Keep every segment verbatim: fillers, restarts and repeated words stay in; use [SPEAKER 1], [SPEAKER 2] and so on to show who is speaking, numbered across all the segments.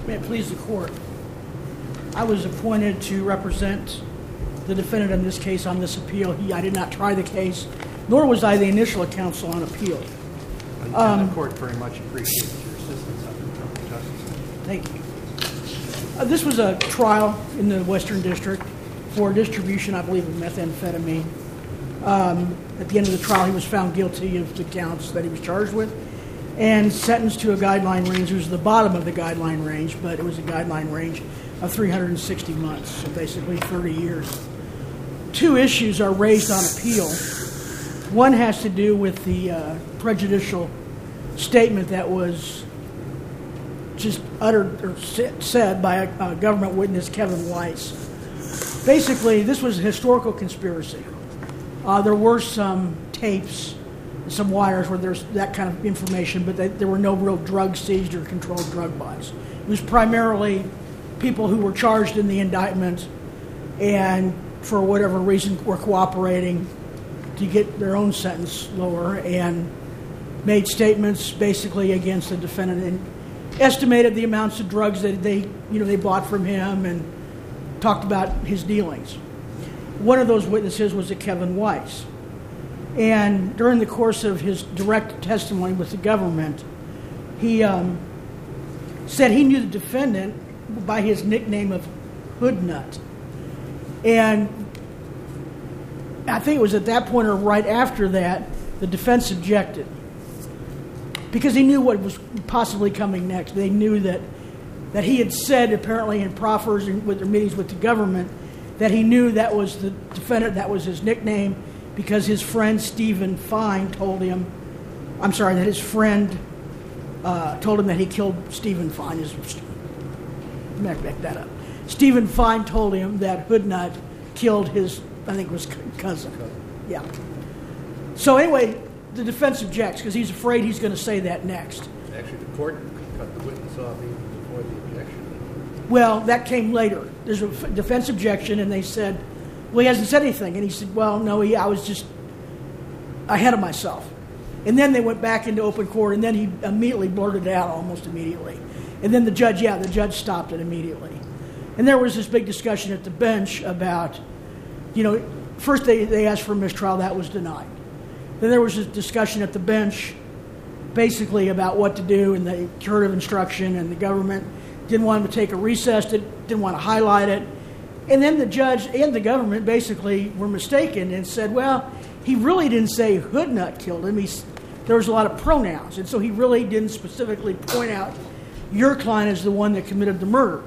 [SPEAKER 1] May it please the court. I was appointed to represent the defendant in this case on this appeal. He, I did not try the case, nor was I the initial counsel on appeal.
[SPEAKER 2] And
[SPEAKER 1] Um,
[SPEAKER 2] the court very much appreciates your assistance on the criminal justice.
[SPEAKER 1] Thank you. Uh, this was a trial in the Western District for distribution, I believe, of methamphetamine. Um, at the end of the trial, he was found guilty of the counts that he was charged with and sentenced to a guideline range. It was the bottom of the guideline range, but it was a guideline range of three hundred sixty months, so basically thirty years. Two issues are raised on appeal. One has to do with the uh, prejudicial statement that was just uttered or said by a, a government witness, Kevin Weiss. Basically, this was a historical conspiracy. Uh, there were some tapes, some wires where there's that kind of information, but they, there were no real drugs seized or controlled drug buys. It was primarily people who were charged in the indictment and for whatever reason were cooperating to get their own sentence lower and made statements basically against the defendant and estimated the amounts of drugs that they, you know, they bought from him and talked about his dealings. One of those witnesses was a Kevin Weiss. And during the course of his direct testimony with the government, he um, said he knew the defendant by his nickname of Hood Nut. And I think it was at that point or right after that, the defense objected. Because he knew what was possibly coming next. They knew that, that he had said, apparently in proffers and with their meetings with the government, that he knew that was the defendant, that was his nickname, because his friend Stephen Fine told him, I'm sorry, that his friend uh, told him that he killed Stephen Fine. His, back, back that up. Stephen Fine told him that Hood Nut killed his, I think it was cousin. Yeah. So anyway, the defense objects because he's afraid he's going to say that next.
[SPEAKER 2] Actually, the court cut the witness off even before the objection.
[SPEAKER 1] Well, that came later. There's a defense objection, and they said, well, he hasn't said anything. And he said, well, no, he, I was just ahead of myself. And then they went back into open court, and then he immediately blurted it out almost immediately. And then the judge, yeah, the judge stopped it immediately. And there was this big discussion at the bench about, you know, first they, they asked for a mistrial. That was denied. Then there was this discussion at the bench basically about what to do and the curative instruction, and the government didn't want him to take a recess, didn't want to highlight it. And then the judge and the government basically were mistaken and said, well, he really didn't say Hood Nut killed him. He's, there was a lot of pronouns, and so he really didn't specifically point out your client as the one that committed the murder.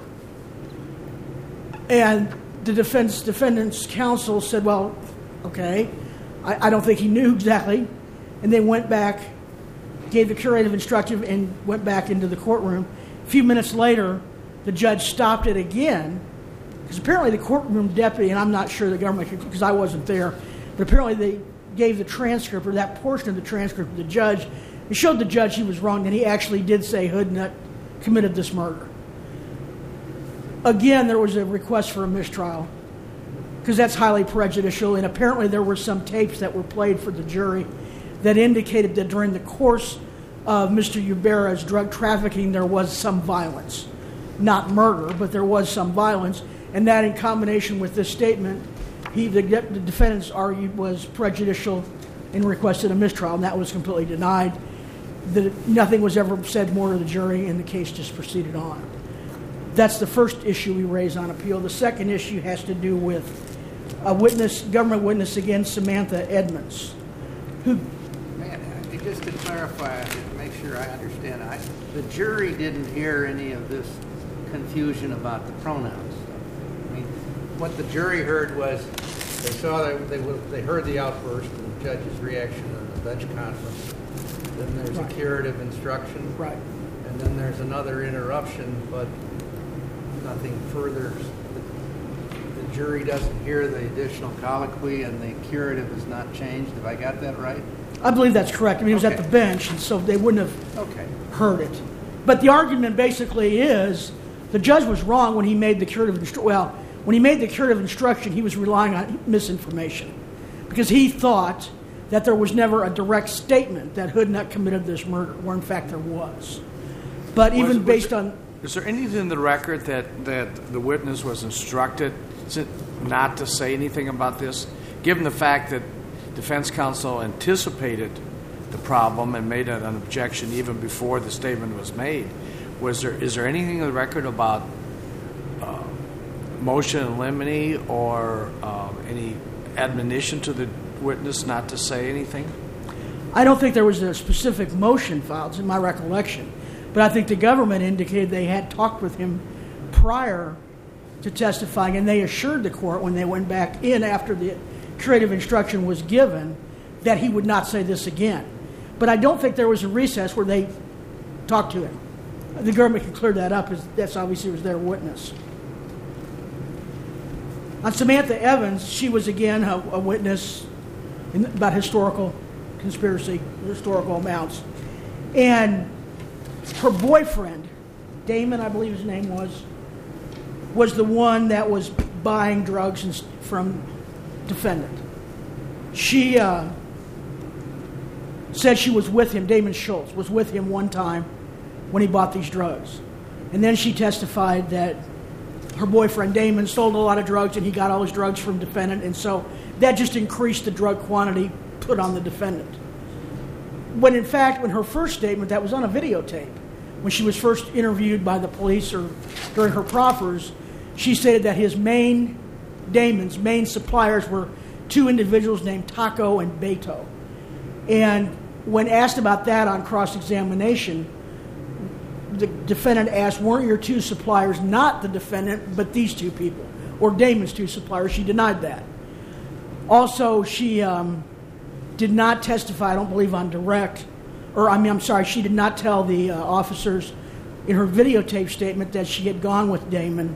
[SPEAKER 1] And the defense defendant's counsel said, well, okay, I, I don't think he knew exactly. And they went back, gave the curative instruction, and went back into the courtroom. A few minutes later, the judge stopped it again, because apparently the courtroom deputy, and I'm not sure the government, because I wasn't there, but apparently they gave the transcript, or that portion of the transcript to the judge. It showed the judge he was wrong, and he actually did say Hood Nut committed this murder. Again, there was a request for a mistrial, because that's highly prejudicial, and apparently there were some tapes that were played for the jury that indicated that during the course of Mister Ybarra's drug trafficking, there was some violence. Not murder, but there was some violence, and that in combination with this statement, he, the, the defendants argued was prejudicial and requested a mistrial, and that was completely denied. The, nothing was ever said more to the jury, and the case just proceeded on. That's the first issue we raise on appeal. The second issue has to do with a witness, government witness against Samantha Edmonds, who...
[SPEAKER 2] Man, just to clarify, to make sure I understand, I, the jury didn't hear any of this confusion about the pronouns stuff. I mean, what the jury heard was they saw that they they heard the outburst and the judge's reaction on the bench conference. Then there's right. a curative instruction,
[SPEAKER 1] right,
[SPEAKER 2] and then there's another interruption, but nothing further. The, the jury doesn't hear the additional colloquy, and the curative is not changed. Have I got that right?
[SPEAKER 1] I believe that's correct. I mean, it was
[SPEAKER 2] okay.
[SPEAKER 1] at the bench, and so they wouldn't have
[SPEAKER 2] okay.
[SPEAKER 1] heard it. But the argument basically is the judge was wrong when he made the curative instruction. Well, when he made the curative instruction, he was relying on misinformation, because he thought that there was never a direct statement that Hood Nut committed this murder, where in fact there was. But
[SPEAKER 2] Was-
[SPEAKER 1] even
[SPEAKER 2] was
[SPEAKER 1] based
[SPEAKER 2] it-
[SPEAKER 1] on...
[SPEAKER 3] Is there anything in the record that, that the witness was instructed to not to say anything about this, given the fact that defense counsel anticipated the problem and made an objection even before the statement was made? Was there is there anything in the record about uh, motion in limine or uh, any admonition to the witness not to say anything?
[SPEAKER 1] I don't think there was a specific motion filed, in my recollection. But I think the government indicated they had talked with him prior to testifying, and they assured the court when they went back in after the curative instruction was given that he would not say this again. But I don't think there was a recess where they talked to him. The government can clear that up, as that's obviously was their witness. On Samantha Evans, she was again a, a witness in, about historical conspiracy, historical amounts. And her boyfriend, Damon, I believe his name was, was the one that was buying drugs and, from defendant. She uh, said she was with him, Damon Schultz, was with him one time when he bought these drugs. And then she testified that her boyfriend, Damon, sold a lot of drugs and he got all his drugs from defendant, and so that just increased the drug quantity put on the defendant. When in fact, when her first statement, that was on a videotape, when she was first interviewed by the police or during her proffers, she stated that his main, Damon's main suppliers were two individuals named Taco and Beto. And when asked about that on cross-examination, the defendant asked, weren't your two suppliers not the defendant, but these two people, or Damon's two suppliers? She denied that. Also, she um, did not testify, I don't believe, on direct, or I mean, I'm sorry, she did not tell the uh, officers in her videotape statement that she had gone with Damon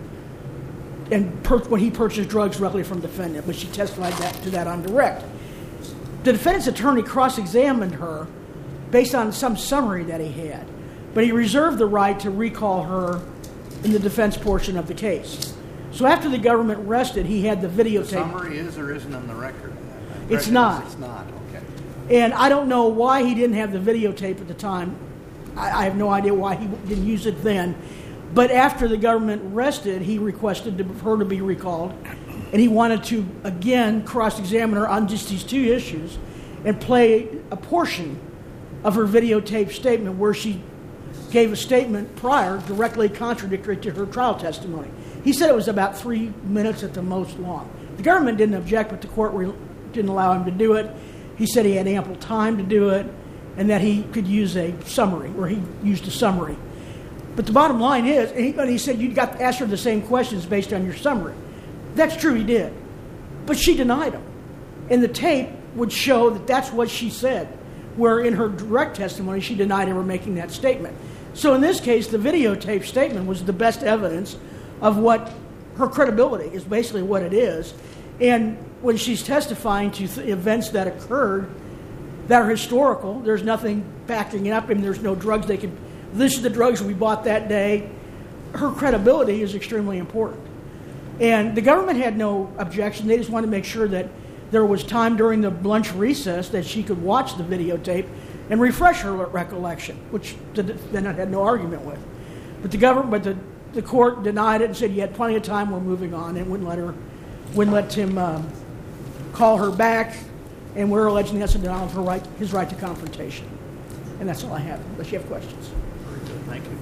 [SPEAKER 1] and per- when he purchased drugs directly from defendant, but she testified that, to that on direct. The defendant's attorney cross-examined her based on some summary that he had, but he reserved the right to recall her in the defense portion of the case. So after the government rested, he had the videotape.
[SPEAKER 2] The summary is or isn't on the record?
[SPEAKER 1] It's not.
[SPEAKER 2] It's not, okay.
[SPEAKER 1] And I don't know why he didn't have the videotape at the time. I, I have no idea why he didn't use it then. But after the government rested, he requested to, her to be recalled. And he wanted to, again, cross-examine her on just these two issues and play a portion of her videotape statement where she gave a statement prior directly contradictory to her trial testimony. He said it was about three minutes at the most long. The government didn't object, but the court re- didn't allow him to do it. He said he had ample time to do it and that he could use a summary, or he used a summary. But the bottom line is, and he, and he said, you got to ask her the same questions based on your summary. That's true, he did. But she denied them. And the tape would show that that's what she said, where in her direct testimony, she denied ever making that statement. So in this case, the videotape statement was the best evidence of what her credibility is, basically what it is. And when she's testifying to th- events that occurred that are historical, there's nothing backing it up, and there's no drugs they can, this is the drugs we bought that day. Her credibility is extremely important. And the government had no objection. They just wanted to make sure that there was time during the lunch recess that she could watch the videotape and refresh her recollection, which the defendant had no argument with. But the government, but the, the court denied it and said, you had plenty of time, we're moving on, and wouldn't let her, wouldn't let him um, call her back, and we're alleging that's a denial of her right, his right to confrontation. And that's all I have, unless you have questions.
[SPEAKER 2] Very good, thank you.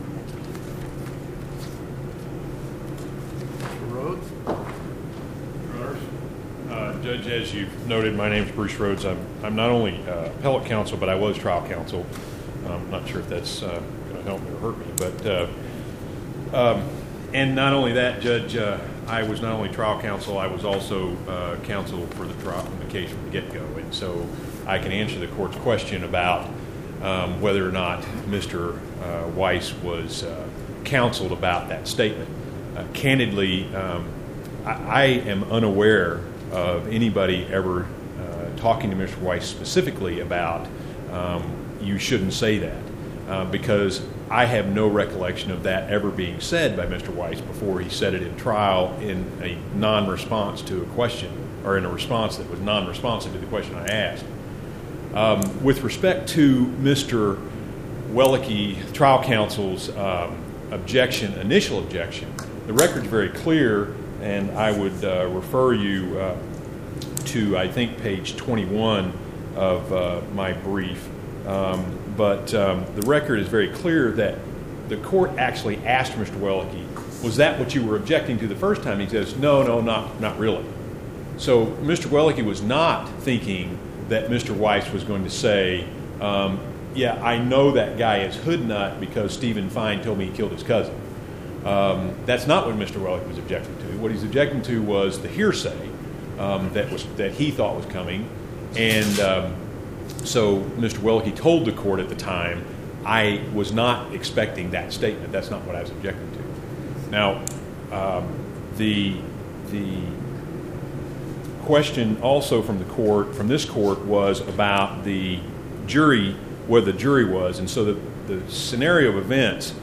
[SPEAKER 2] Mister Rhodes?
[SPEAKER 4] Your Honors, uh, Judge, as you've noted, my name is Bruce Rhodes. I'm, I'm not only uh, appellate counsel, but I was trial counsel. I'm not sure if that's uh, going to help me or hurt me, but uh, um, and not only that, Judge, uh, I was not only trial counsel, I was also uh, counsel for the trial from the case from the get-go, and so I can answer the court's question about um, whether or not Mister Uh, Weiss was uh, counseled about that statement. Uh, candidly, um, I, I am unaware of anybody ever uh, talking to Mister Weiss specifically about um, you shouldn't say that, uh, because I have no recollection of that ever being said by Mister Weiss before he said it in trial in a non-response to a question, or in a response that was non-responsive to the question I asked. Um, with respect to Mister Wellicke, trial counsel's um, objection, initial objection, the record's very clear, and I would uh, refer you uh, to, I think, page twenty-one of uh, my brief. Um, but um, the record is very clear that the court actually asked Mister Welke, was that what you were objecting to the first time? He says, no, no, not, not really. So Mister Welke was not thinking that Mister Weiss was going to say, um, yeah, I know that guy is Hoodnut because Stephen Fine told me he killed his cousin. Um, that's not what Mister Welke was objecting to. What he's objecting to was the hearsay um, that was that he thought was coming. And um, so Mister Welke told the court at the time, I was not expecting that statement. That's not what I was objecting to. Now, um, the the question also from the court, from this court, was about the jury, where the jury was. And so the, the scenario of events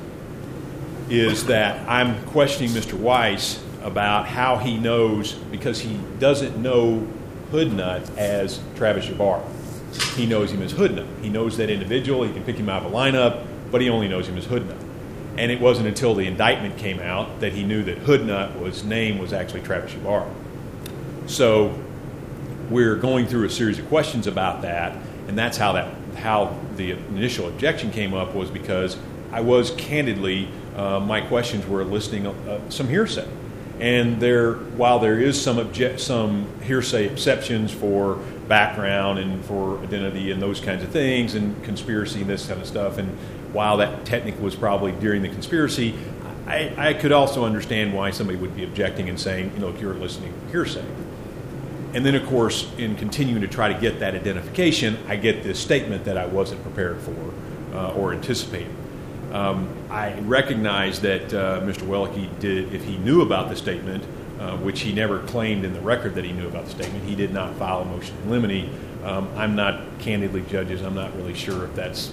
[SPEAKER 4] is that I'm questioning Mister Weiss about how he knows, because he doesn't know Hoodnut as Travis Jabbar. He knows him as Hoodnut. He knows that individual. He can pick him out of a lineup, but he only knows him as Hoodnut. And it wasn't until the indictment came out that he knew that Hoodnut was name was actually Travis Jabbar. So we're going through a series of questions about that, and that's how that how the initial objection came up, was because I was candidly, uh, my questions were eliciting uh, some hearsay. And there, while there is some object, some hearsay exceptions for background and for identity and those kinds of things, and conspiracy and this kind of stuff, and while that technically was probably during the conspiracy, I, I could also understand why somebody would be objecting and saying, you know, you're listening hearsay. And then, of course, in continuing to try to get that identification, I get this statement that I wasn't prepared for uh, or anticipated. Um, I recognize that uh, Mister Welke did, if he knew about the statement, uh, which he never claimed in the record that he knew about the statement, he did not file a motion in limine. Um, I'm not, candidly, judges, I'm not really sure if that's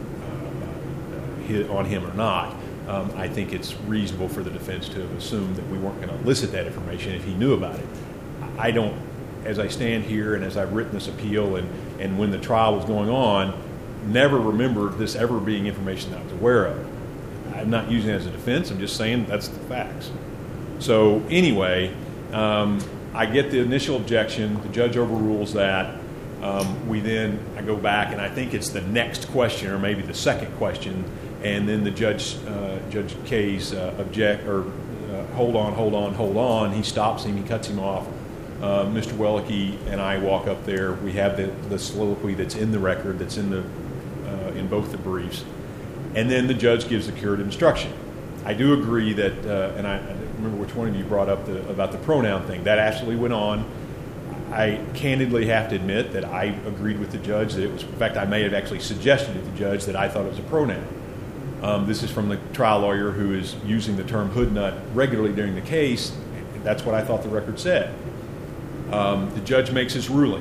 [SPEAKER 4] uh, on him or not. Um, I think it's reasonable for the defense to assume that we weren't going to elicit that information if he knew about it. I don't, as I stand here and as I've written this appeal and, and when the trial was going on, never remembered this ever being information that I was aware of. I'm not using it as a defense. I'm just saying that's the facts. So anyway, um, I get the initial objection. The judge overrules that. Um, we then, I go back, and I think it's the next question or maybe the second question, and then the judge, uh, Judge Kaye's uh, object, or uh, hold on, hold on, hold on. He stops him. He cuts him off. Uh, Mister Welke and I walk up there. We have the, the soliloquy that's in the record, that's in the uh, in both the briefs, and then the judge gives the curative instruction. I do agree that, uh, and I, I don't remember which one of you brought up the, about the pronoun thing. That actually went on. I candidly have to admit that I agreed with the judge that it was. In fact, I may have actually suggested to the judge that I thought it was a pronoun. Um, this is from the trial lawyer who is using the term Hoodnut regularly during the case. That's what I thought the record said. Um, the judge makes his ruling.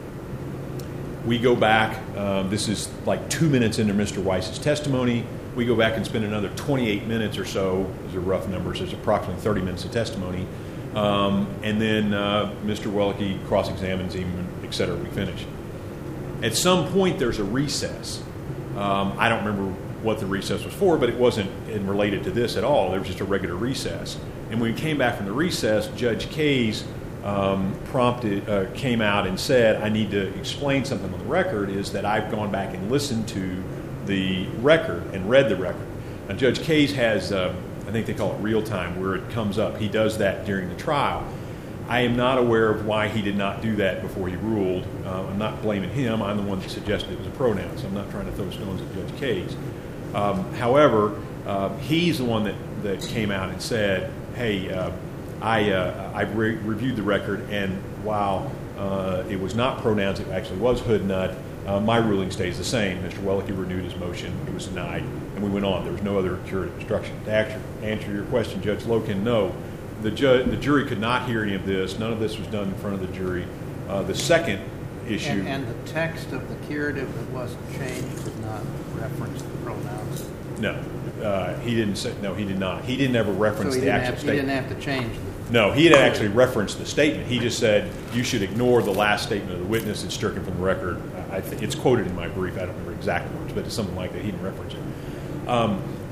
[SPEAKER 4] We go back. Um, this is like two minutes into Mister Weiss's testimony. We go back and spend another twenty-eight minutes or so. Those are rough numbers. There's approximately thirty minutes of testimony. Um, and then uh, Mister Welke cross-examines him, et cetera. We finish. At some point, there's a recess. Um, I don't remember what the recess was for, but it wasn't related to this at all. There was just a regular recess. And when we came back from the recess, Judge Kaye's um, prompted, uh, came out and said, I need to explain something on the record, is that I've gone back and listened to the record and read the record. Now, Judge Kaye's has, uh, I think they call it real time, where it comes up. He does that during the trial. I am not aware of why he did not do that before he ruled. Uh, I'm not blaming him. I'm the one that suggested it was a pronoun, so I'm not trying to throw stones at Judge Kaye's. Um, however, uh, he's the one that, that came out and said, hey, uh, I, uh, I re- reviewed the record, and while uh, it was not pronouns, it actually was Hoodnut, uh, my ruling stays the same. Mister Welke renewed his motion. It was denied, and we went on. There was no other curative instruction. To answer, answer your question, Judge Loken, no. The, ju- the jury could not hear any of this. None of this was done in front of the jury. Uh, the second issue...
[SPEAKER 2] And, and the text of the curative that wasn't changed did not reference the pronouns?
[SPEAKER 4] No. Uh, he didn't say... No, he did not. He didn't ever reference
[SPEAKER 2] so
[SPEAKER 4] the actual
[SPEAKER 2] have,
[SPEAKER 4] statement.
[SPEAKER 2] He didn't have to change the...
[SPEAKER 4] No, he had actually referenced the statement. He just said, you should ignore the last statement of the witness. It's stricken from the record. I th- it's quoted in my brief. I don't remember exact words, but it's something like that. He didn't reference it. Um,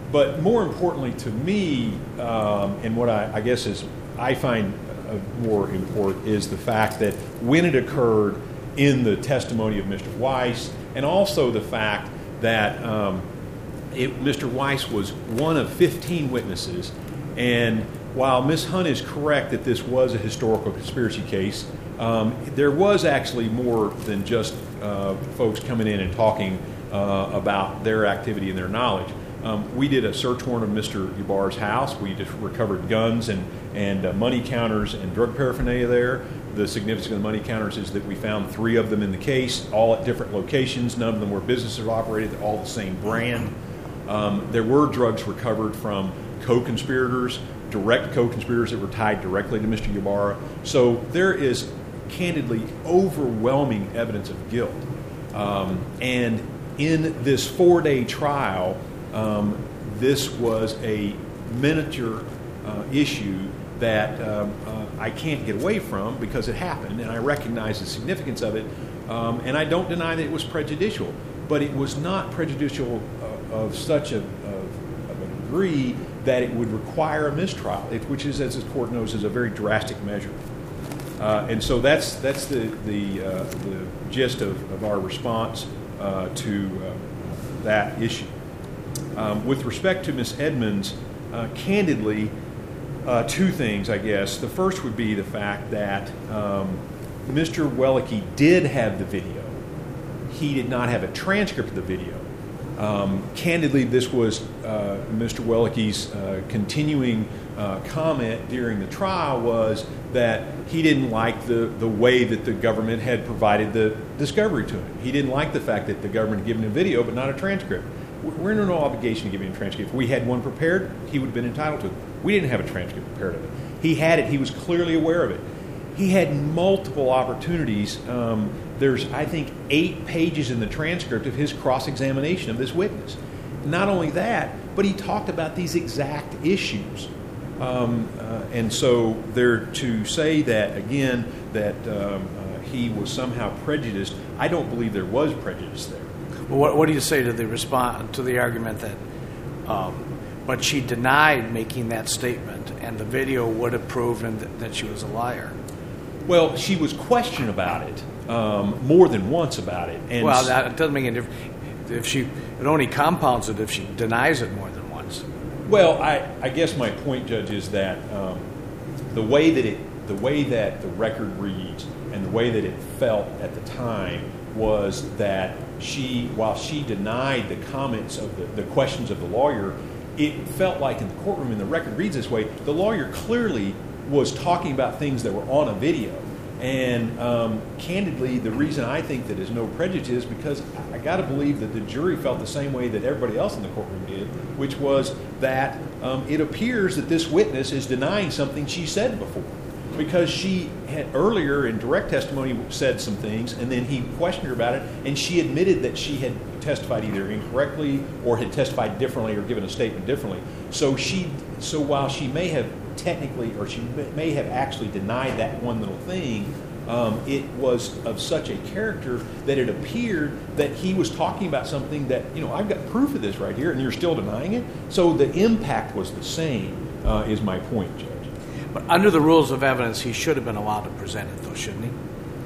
[SPEAKER 4] but more importantly to me, um, and what I, I guess is I find uh, more important is the fact that when it occurred in the testimony of Mister Weiss, and also the fact that um, it, Mister Weiss was one of fifteen witnesses, and while Miz Hunt is correct that this was a historical conspiracy case, um, there was actually more than just uh, folks coming in and talking uh, about their activity and their knowledge. Um, we did a search warrant of Mister Yabar's house. We just recovered guns and, and uh, money counters and drug paraphernalia there. The significance of the money counters is that we found three of them in the case, all at different locations. None of them were businesses operated, all the same brand. Um, there were drugs recovered from co-conspirators, direct co-conspirators that were tied directly to Mister Ybarra. So there is candidly overwhelming evidence of guilt. Um, and in this four-day trial, um, this was a miniature uh, issue that um, uh, I can't get away from because it happened, and I recognize the significance of it, um, and I don't deny that it was prejudicial, but it was not prejudicial uh, of such a, of, of a degree that it would require a mistrial, it, which is, as the court knows, is a very drastic measure. Uh, and so that's that's the the, uh, the gist of, of our response uh, to uh, that issue. Um, with respect to Miz Edmonds, uh, candidly, uh, two things, I guess. The first would be the fact that um, Mister Wellicke did have the video. He did not have a transcript of the video. Um, candidly, this was uh, Mister Wellicke's uh, continuing uh, comment during the trial was that he didn't like the, the way that the government had provided the discovery to him. He didn't like the fact that the government had given him a video but not a transcript. We're under no obligation to give him a transcript. If we had one prepared, he would have been entitled to it. We didn't have a transcript prepared of it. He had it. He was clearly aware of it. He had multiple opportunities. Um, there's, I think, eight pages in the transcript of his cross-examination of this witness. Not only that, but he talked about these exact issues. Um, uh, and so there to say that, again, that um, uh, he was somehow prejudiced, I don't believe there was prejudice there.
[SPEAKER 3] Well, what, what do you say to the response to the argument that, um, but she denied making that statement, and the video would have proven that, that she was a liar?
[SPEAKER 4] Well, she was questioned about it um, more than once about it. And
[SPEAKER 3] well, that doesn't make any difference. If she, it only compounds it if she denies it more than once.
[SPEAKER 4] Well, I, I guess my point, Judge, is that um, the way that it, the way that the record reads, and the way that it felt at the time was that she, while she denied the comments of the, the questions of the lawyer, it felt like in the courtroom, and the record reads this way, the lawyer clearly was talking about things that were on a video. And um, candidly, the reason I think that there's no prejudice is because I got to believe that the jury felt the same way that everybody else in the courtroom did, which was that um, it appears that this witness is denying something she said before. Because she had earlier in direct testimony said some things, and then he questioned her about it, and she admitted that she had testified either incorrectly or had testified differently or given a statement differently. So she, so while she may have technically, or she may have actually denied that one little thing, um, it was of such a character that it appeared that he was talking about something that, you know, I've got proof of this right here, and you're still denying it. So the impact was the same, uh, is my point, Judge.
[SPEAKER 3] But under the rules of evidence, he should have been allowed to present it, though, shouldn't he?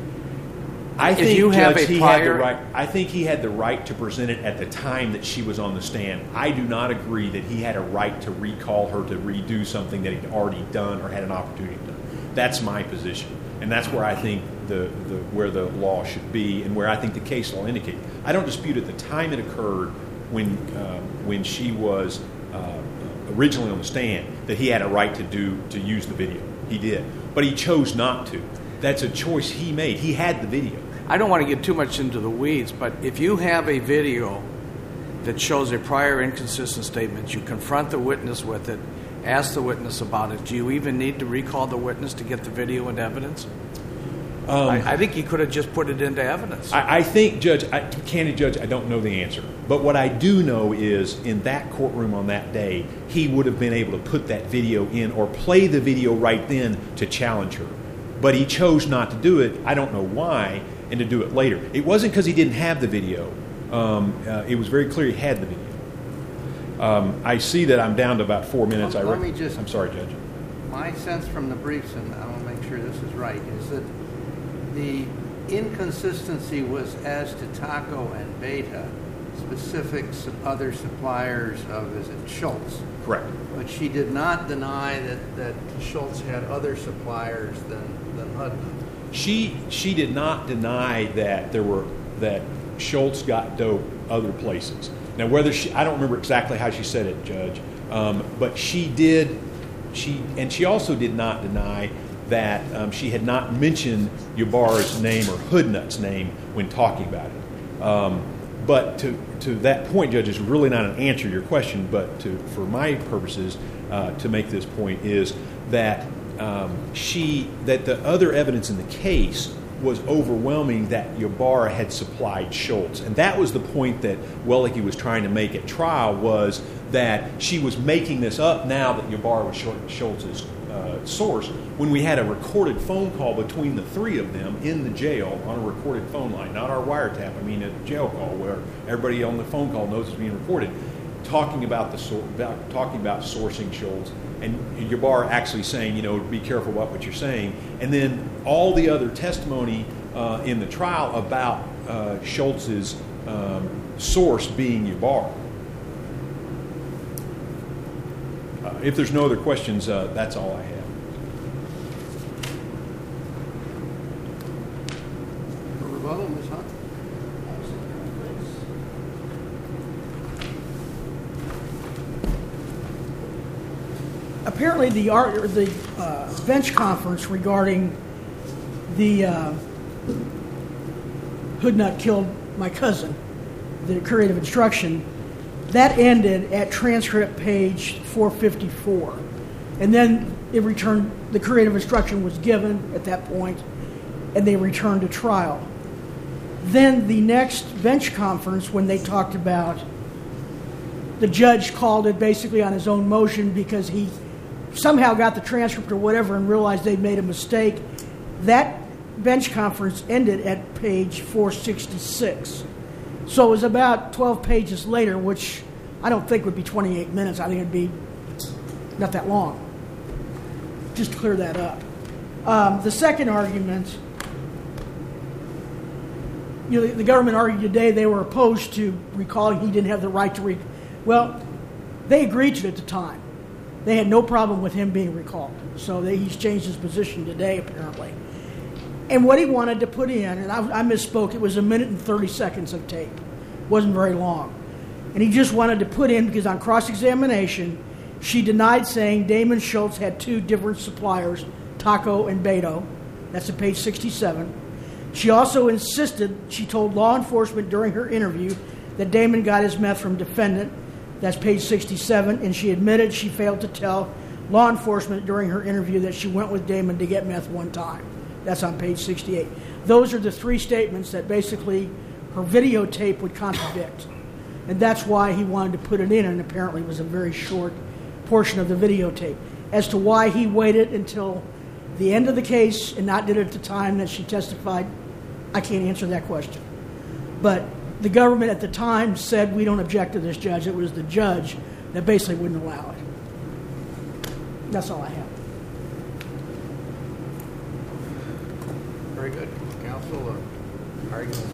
[SPEAKER 4] I
[SPEAKER 3] If
[SPEAKER 4] think,
[SPEAKER 3] you have
[SPEAKER 4] Judge,
[SPEAKER 3] a
[SPEAKER 4] he
[SPEAKER 3] prior-
[SPEAKER 4] had the right. I think he had the right to present it at the time that she was on the stand. I do not agree that he had a right to recall her to redo something that he'd already done or had an opportunity to do. That's my position, and that's where I think the, the where the law should be, and where I think the case law indicates. I don't dispute at the time it occurred when uh, when she was uh, originally on the stand that he had a right to do to use the video. He did, but he chose not to. That's a choice he made. He had the video.
[SPEAKER 3] I don't want to get too much into the weeds, but if you have a video that shows a prior inconsistent statement, you confront the witness with it, ask the witness about it. Do you even need to recall the witness to get the video into evidence? Um, I, I think he could have just put it into evidence.
[SPEAKER 4] I, I think, Judge, I, candid Judge, I don't know the answer. But what I do know is in that courtroom on that day, he would have been able to put that video in or play the video right then to challenge her. But he chose not to do it. I don't know why, and to do it later. It wasn't because he didn't have the video. Um, uh, it was very clear he had the video. Um, I see that I'm down to about four minutes.
[SPEAKER 2] Let
[SPEAKER 4] I
[SPEAKER 2] me just-
[SPEAKER 4] I'm sorry, Judge.
[SPEAKER 2] My sense from the briefs, and I want to make sure this is right, is that the inconsistency was as to Taco and Beta, specific su- other suppliers of, is it Schultz?
[SPEAKER 4] Correct.
[SPEAKER 2] But she did not deny that, that Schultz had other suppliers than, than Hudna.
[SPEAKER 4] She she did not deny that there were that Schultz got dope other places. Now, whether she, I don't remember exactly how she said it, Judge, um, but she did. She and she also did not deny that um, she had not mentioned Yabar's name or Hoodnut's name when talking about it. Um, but to to that point, Judge, is really not an answer to your question. But to for my purposes, uh, to make this point is that um, she that the other evidence in the case was overwhelming that Yabar had supplied Schultz. And that was the point that Wellicke was trying to make at trial, was that she was making this up now that Yabar was Schultz's uh, source, when we had a recorded phone call between the three of them in the jail on a recorded phone line, not our wiretap, I mean a jail call where everybody on the phone call knows it's being recorded, talking about the sor- about, talking about sourcing Schultz, and Yabar actually saying, you know, be careful about what you're saying, and then all the other testimony uh, in the trial about uh, Schultz's um, source being Yabar. Uh, if there's no other questions, uh, that's all I have.
[SPEAKER 2] For rebuttal, Miz Hunt?
[SPEAKER 1] Apparently, the art, or the uh, bench conference regarding the uh, Hoodnut killed my cousin, the curative instruction, that ended at transcript page four fifty-four, and then it returned. The curative instruction was given at that point, and they returned to trial. Then the next bench conference, when they talked about, the judge called it basically on his own motion because he somehow got the transcript or whatever and realized they'd made a mistake. That bench conference ended at page four sixty-six. So it was about twelve pages later, which I don't think would be twenty-eight minutes. I think it'd be not that long. Just to clear that up. Um, the second argument, you know, the, the government argued today they were opposed to recalling he didn't have the right to re. Well, they agreed to it at the time. They had no problem with him being recalled. So they, he's changed his position today, apparently. And what he wanted to put in, and I, I misspoke, it was a minute and thirty seconds of tape. It wasn't very long. And he just wanted to put in, because on cross-examination, she denied saying Damon Schultz had two different suppliers, Taco and Beto. That's at page sixty-seven. She also insisted, she told law enforcement during her interview, that Damon got his meth from defendant. That's page sixty-seven. And she admitted she failed to tell law enforcement during her interview that she went with Damon to get meth one time. That's on page sixty-eight. Those are the three statements that basically her videotape would contradict. And that's why he wanted to put it in, and apparently it was a very short portion of the videotape. As to why he waited until the end of the case and not did it at the time that she testified, I can't answer that question. But the government at the time said, we don't object to this, judge. It was the judge that basically wouldn't allow it. That's all I have.
[SPEAKER 2] Very good. Counsel, uh, argument.